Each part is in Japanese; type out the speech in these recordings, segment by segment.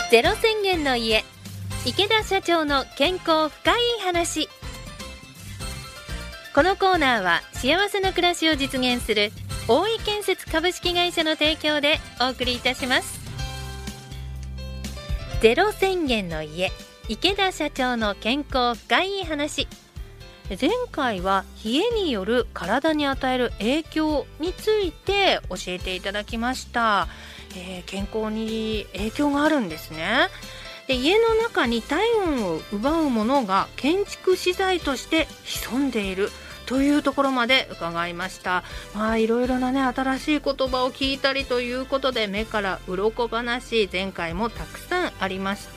ゼロ宣言の家、池田社長の健康深い話。このコーナーは幸せな暮らしを実現する大井建設株式会社の提供でお送りいたします。ゼロ宣言の家、池田社長の健康深い話。前回は冷えによる体に与える影響について教えていただきました。健康に影響があるんですね。で、家の中に体温を奪うものが建築資材として潜んでいるというところまで伺いました。いろいろなね、新しい言葉を聞いたりということで、目から鱗話、前回もたくさんありました。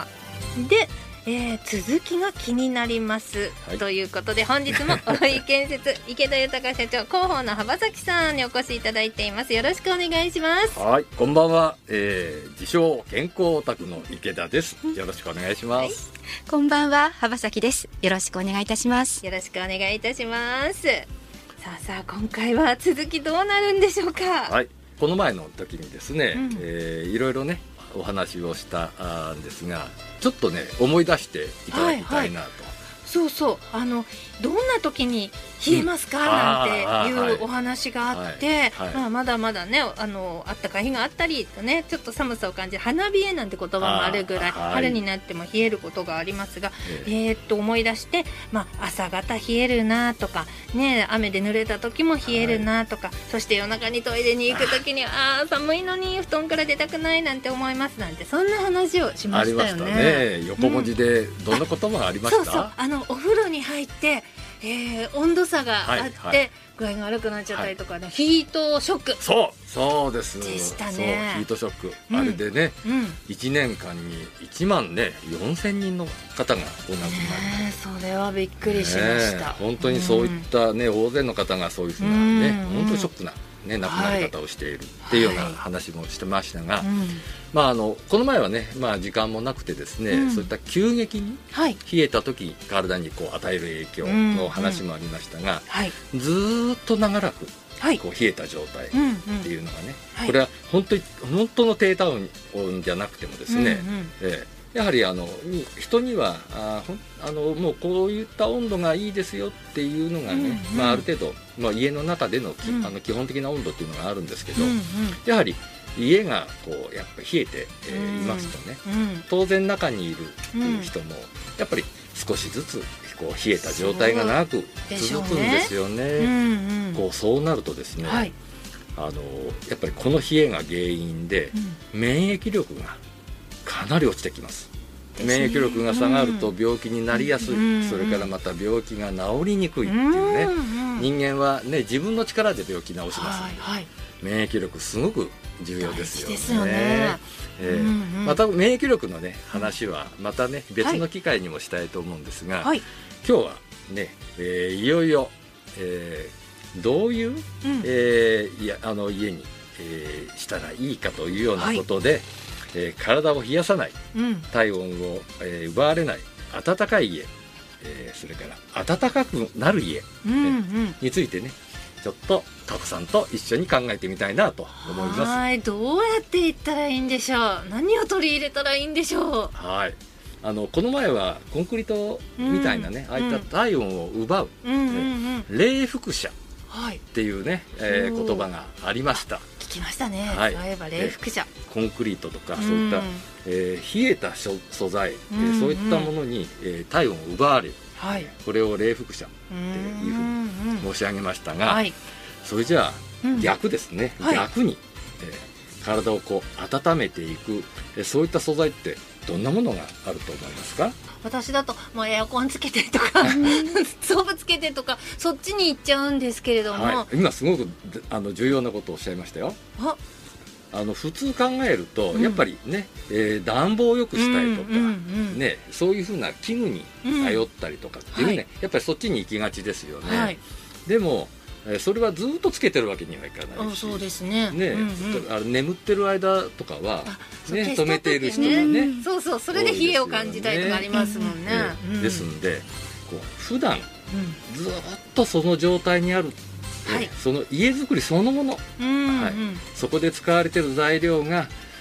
で、続きが気になります、ということで、本日も大井建設池田豊社長、広報の幅崎さんにお越しいただいています。よろしくお願いします。 はい、こんばんは、自称健康オタクの池田です。よろしくお願いします。 こんばんは、幅崎です。よろしくお願いいたします。 よろしくお願いいたします。さあ今回は続きどうなるんでしょうか。 はい、この前の時にですね、いろいろねお話をしたんですが、ちょっとね思い出していただきたいなと。 そうそう、どんな時に冷えますか、なんていうお話があって、まだまだね、あったかい日があったりとね、ちょっと寒さを感じる花冷えなんて言葉もあるぐらい、春になっても冷えることがありますが、思い出して、朝方冷えるなとかね、雨で濡れた時も冷えるなとか、そして夜中にトイレに行く時に寒いのに布団から出たくないなんて思いますなんて、そんな話をしましたよね。 ありましたね。横文字でどんな言葉がありました？ そうそう、お風呂に入って、温度差があって、具合が悪くなっちゃったりとかね、ヒートショック。 そうですでしたね。 そう、ヒートショック、あれでね、1年間に1万ね4000人の方がお亡くなり、 それはびっくりしました。 本当にそういったね、大勢の方がそういうふうなね、本当にショックなね、亡くなり方をしているっていうような話もしてましたが、この前はね、時間もなくてですね、そういった急激に冷えた時体にこう与える影響の話もありましたが、ずーっと長らくこう冷えた状態っていうのがね、これは本当の低体温じゃなくてもですね、やはり人にはもうこういった温度がいいですよっていうのがね、ある程度、家の中での基本的な温度っていうのがあるんですけど、やはり家がこうやっぱり冷えていますとね、当然中にいる人もやっぱり少しずつこう冷えた状態が長く続くんですよね。そうなるとですね、やっぱりこの冷えが原因で免疫力がかなり落ちてきます。免疫力が下がると病気になりやすい、それからまた病気が治りにくいっていうね、人間はね自分の力で病気治しますので、免疫力すごく重要ですよね。また免疫力のね話はまたね別の機会にもしたいと思うんですが、今日はね、いよいよ、どういう、家に、したらいいかというようなことで、体を冷やさない、体温を、奪われない暖かい家、それから暖かくなる家、についてね、ちょっとタコさんと一緒に考えてみたいなと思います。 どうやっていったらいいんでしょう。何を取り入れたらいいんでしょう。 この前はコンクリートみたいなね、ああいった体温を奪う、冷伏射っていうね、言葉がありました。 聞きましたね。そういえば冷伏射、 コンクリートとかそういった、冷えた素材、そういったものに、体温を奪われる、これを冷伏射っていうふうに申し上げましたが、それじゃあ逆ですね、逆に、体をこう温めていく、そういった素材ってどんなものがあると思いますか？ 私だともうエアコンつけてとかストーブつけてとか、そっちに行っちゃうんですけれども、 今すごく重要なことをおっしゃいましたよ。普通考えると、やっぱりね、暖房を良くしたいとか、ね、そういうふうな器具に頼ったりとかっていうね、やっぱりそっちに行きがちですよね。でもそれはずっとつけてるわけにはいかないし、 そうですね。 眠ってる間とかはね、止めている人もね、 それで冷えを感じたいとかありますもんね。 ですんで、こう普段ずっとその状態にある、その家づくりそのもの、そこで使われている材料が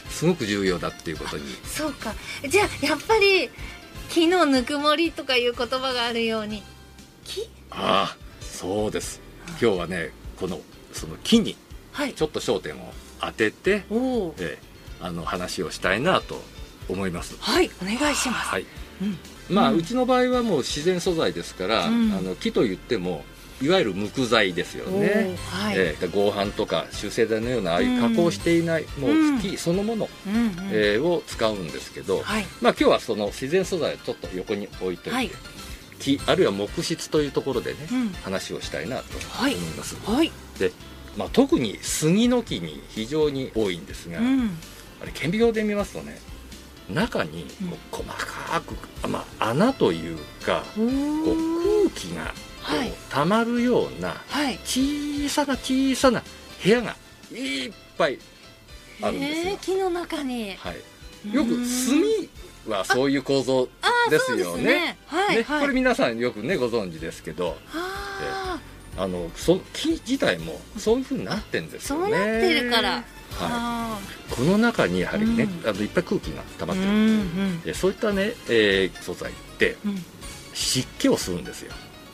すごく重要だっていうことに。 そうか。じゃあやっぱり木のぬくもりとかいう言葉があるように、木？ ああ、そうです。今日はね、その木にちょっと焦点を当てて、話をしたいなと思います。 はい、お願いします。 はい。まあ、うちの場合はもう自然素材ですから、木といってもいわゆる無垢材ですよね。合板とか集成材のようなああいう加工していない、もう木そのもの、を使うんですけど、まあ今日はその自然素材をちょっと横に置いといて、木あるいは木質というところでね、話をしたいなと思います。で、まあ、特に杉の木に非常に多いんですが、あれ顕微鏡で見ますとね、中にこう細かく、まあ、穴というかこう空気がたまるような小さな小さな部屋がいっぱいあるんですよ。 木の中に、 よく炭はそういう構造ですよね。これ皆さんよくねご存知ですけど、木自体もそういうふうになってんですよね。 そうなってるから。 この中にやはりね、いっぱい空気が溜まってるんで、そういったね、素材って湿気を吸うんですよ。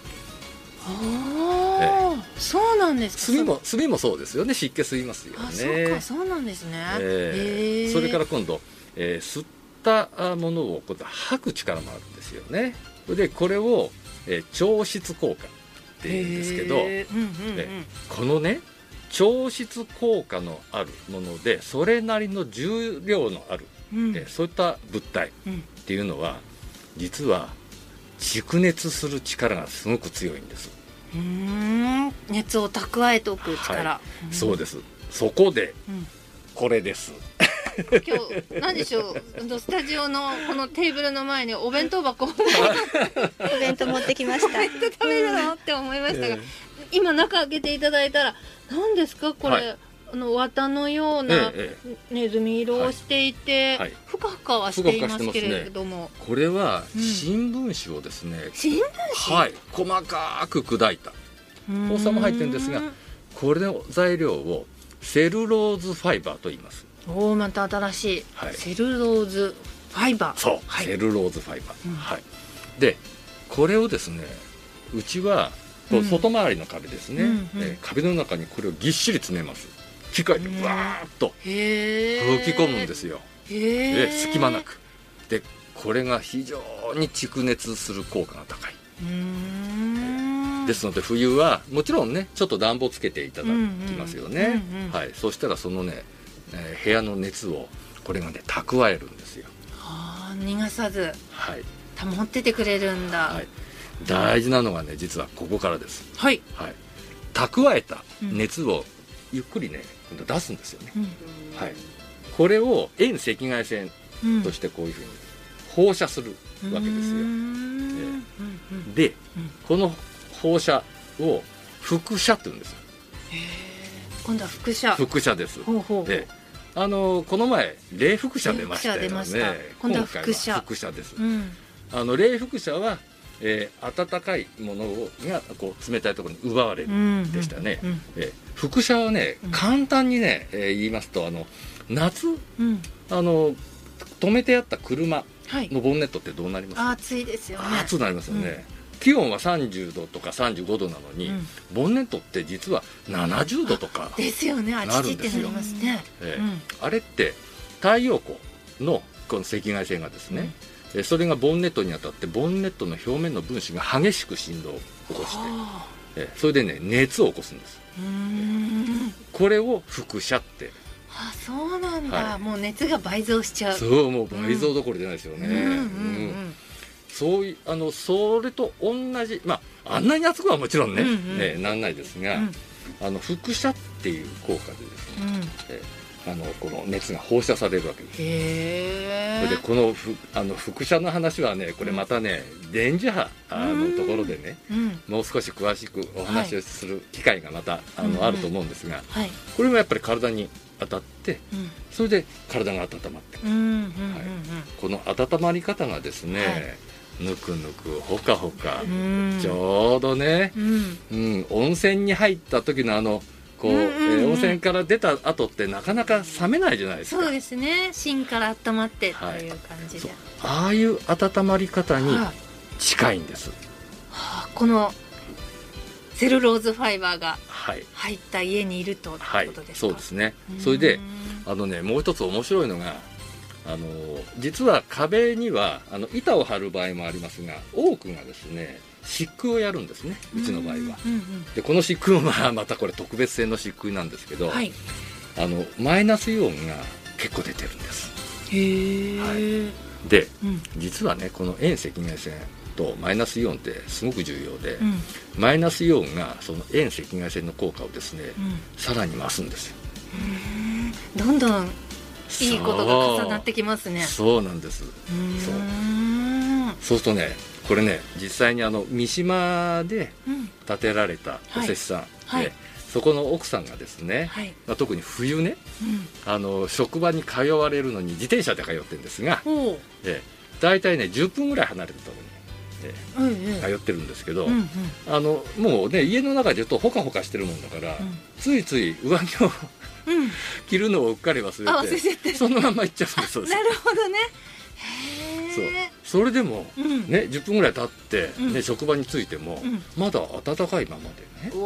そうなんですか。 炭もそうですよね。湿気吸いますよね。 そうなんですね。 それから今度、吸ったものを今度吐く力もあるんですよね。でこれを、調湿効果っていうんですけど、このね調湿効果のあるものでそれなりの重量のある、そういった物体っていうのは実は蓄熱する力がすごく強いんです。 熱を蓄えておく力、 そうです。そこで、これです今日何でしょう、スタジオのこのテーブルの前にお弁当箱お弁当持ってきました。 食べるのって思いましたが、今中開けていただいたら何ですかこれ、綿のようなネズミ色をしていて、ふかふかはしていますけれども、 これは新聞紙をですね、 新聞紙、 細かく砕いた放射も入ってるんですが、これの材料をセルローズファイバーと言います。 また新しい、セルローズファイバー。 そう、セルローズファイバー、でこれをですね、うちは外回りの壁ですね、壁の中にこれをぎっしり詰めます。機械でわーっと吹き込むんですよ。隙間なく。でこれが非常に蓄熱する効果が高い。ですので冬はもちろんねちょっと暖房つけていただきますよね。そうしたらそのね、部屋の熱をこれがね蓄えるんですよ。 逃がさず、保っててくれるんだ。 大事なのがね実はここからです。蓄えた熱をゆっくりね今度出すんですよね。これを遠赤外線としてこういうふうに放射するわけですよ。でこの放射を輻射って言うんですよ。 今度は輻射。 輻射です。でこの前冷輻射出ましたよね。 今度は輻射。 輻射です。冷輻射は暖かいものがこう冷たいところに奪われるんでしたね。輻射はね簡単にね、言いますと夏、止めてあった車のボンネットってどうなりますか？ 暑いですよね。 暑くなりますよね。気温は30度とか35度なのに、ボンネットって実は70度とかですよね。あちちってなりますね。 あれって太陽光のこの赤外線がですね、それがボンネットに当たってボンネットの表面の分子が激しく振動を起こして、それでね熱を起こすんです。これを輻射って。 そうなんだ。もう熱が倍増しちゃう。 そう、もう倍増どころじゃないですよね。そういうそれと同じ、あんなに熱くはもちろんねなんないですが、輻射っていう効果でですね、この熱が放射されるわけです。それでこの輻射の話はねこれまたね、電磁波のところでね、もう少し詳しくお話をする機会がまたあると思うんですが、これもやっぱり体に当たって、それで体が温まってくる。この温まり方がですね、ぬくぬくほかほか、ちょうどね、温泉に入った時のこう、温泉から出た後ってなかなか冷めないじゃないですか。 そうですね、芯から温まってという感じで、 ああいう温まり方に近いんです、 このセルローズファイバーが入った家にいるということですか。 そうですね。それでもう一つ面白いのが実は壁には板を張る場合もありますが、多くがですね漆喰をやるんですね、うちの場合は。でこの漆喰はまたこれ特別製の漆喰なんですけど、はい、マイナスイオンが結構出てるんです。へえ。で、実はねこの遠赤外線とマイナスイオンってすごく重要で、マイナスイオンがその遠赤外線の効果をですね、さらに増すんですよ。 どんどんいいことが重なってきますね。 そうなんです。そうするとね、これね実際に三島で建てられたお施主さんで、そこの奥さんがですね、特に冬ね、職場に通われるのに自転車で通ってるんですが、だいたいね10分ぐらい離れたところに通ってるんですけど、もうね家の中で言うとホカホカしてるもんだから、ついつい上着を着るのをうっかり忘れてそのまま行っちゃうんです。 なるほどね。 それでも、ね10分ぐらい経って、職場に着いても、まだ暖かいままでね、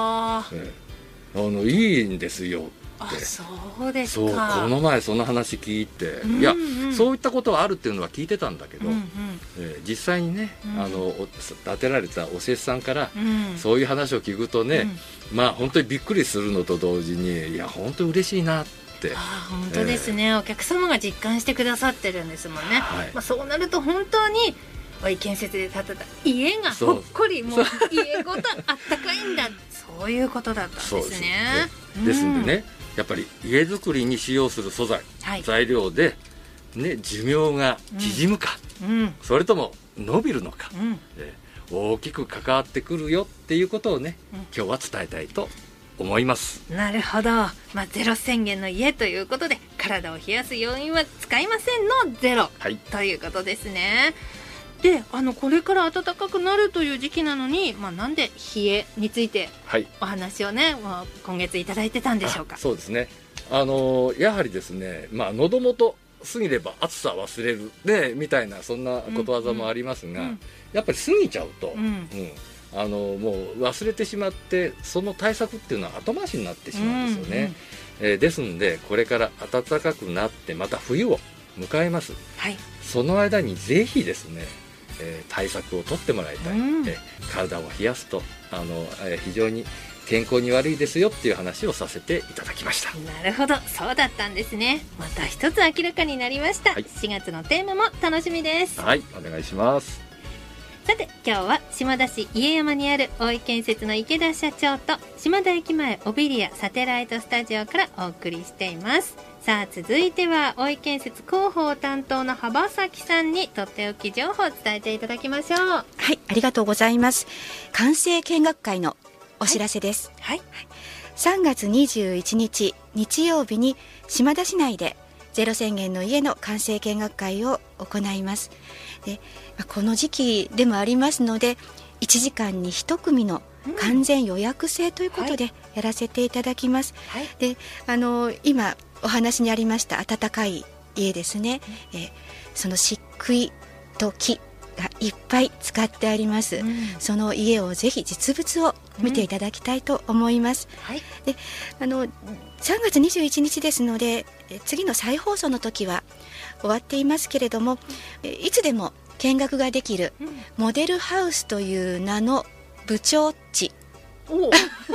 いいんですよって。 そうですか。 そう、この前その話聞いて、いやそういったことはあるっていうのは聞いてたんだけど、実際にね建てられたお施主さんからそういう話を聞くとね、まあ本当にびっくりするのと同時に、いや本当に嬉しいなって。 本当ですね、お客様が実感してくださってるんですもんね。そうなると本当に大井建設で建てた家がほっこり、もう家ごとあったかいんだ、そういうことだったんですね。 ですんでね、やっぱり家づくりに使用する素材、材料で、寿命が縮むか、それとも伸びるのか、大きく関わってくるよっていうことをね、今日は伝えたいと思います。 なるほど、ゼロ宣言の家ということで、体を冷やす要因は使いませんのゼロ、ということですね。でこれから暖かくなるという時期なのに、なんで冷えについてお話をね、今月いただいてたんでしょうか。 そうですね、やはりですね、喉元過ぎれば暑さ忘れる、みたいなそんなことわざもありますが、やっぱり過ぎちゃうと、もう忘れてしまって、その対策っていうのは後回しになってしまうんですよね。ですんでこれから暖かくなってまた冬を迎えます、その間にぜひですね、対策を取ってもらいたい、体を冷やすと非常に健康に悪いですよっていう話をさせていただきました。 なるほど、そうだったんですね。また一つ明らかになりました。4月のテーマも楽しみです。 お願いします。 さて今日は島田市家山にある大井建設の池田社長と島田駅前オビリアサテライトスタジオからお送りしています。さあ続いては大井建設広報担当の幅崎さんにとっておき情報を伝えていただきましょう。 ありがとうございます。完成見学会のお知らせです。3月21日日曜日に島田市内でゼロ宣言の家の完成見学会を行います。でこの時期でもありますので、1時間に1組の完全予約制ということでやらせていただきます。で今お話にありました暖かい家ですね、その漆喰と木がいっぱい使ってあります、その家をぜひ実物を見ていただきたいと思います、で3月21日ですので、次の再放送の時は終わっていますけれども、いつでも見学ができるモデルハウスという名の部長地部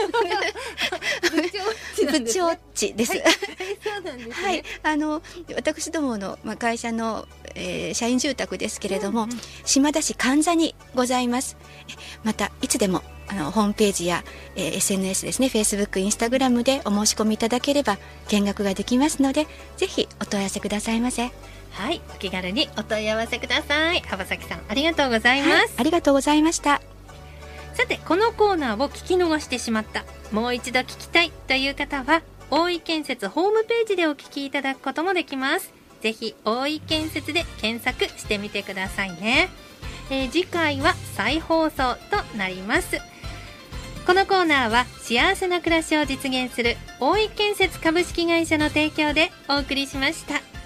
長地です。私どもの会社の、社員住宅ですけれども、島田市神座にございます。またいつでもホームページや、SNS ですね、Facebook、Instagram でお申し込みいただければ見学ができますので、ぜひお問い合わせくださいませ。 お気軽にお問い合わせください。幅崎さんありがとうございます、 ありがとうございました。 さてこのコーナーを聞き逃してしまった、もう一度聞きたいという方は大井建設ホームページでお聞きいただくこともできます。ぜひ大井建設で検索してみてくださいね。次回は再放送となります。 このコーナーは幸せな暮らしを実現する大井建設株式会社の提供でお送りしました。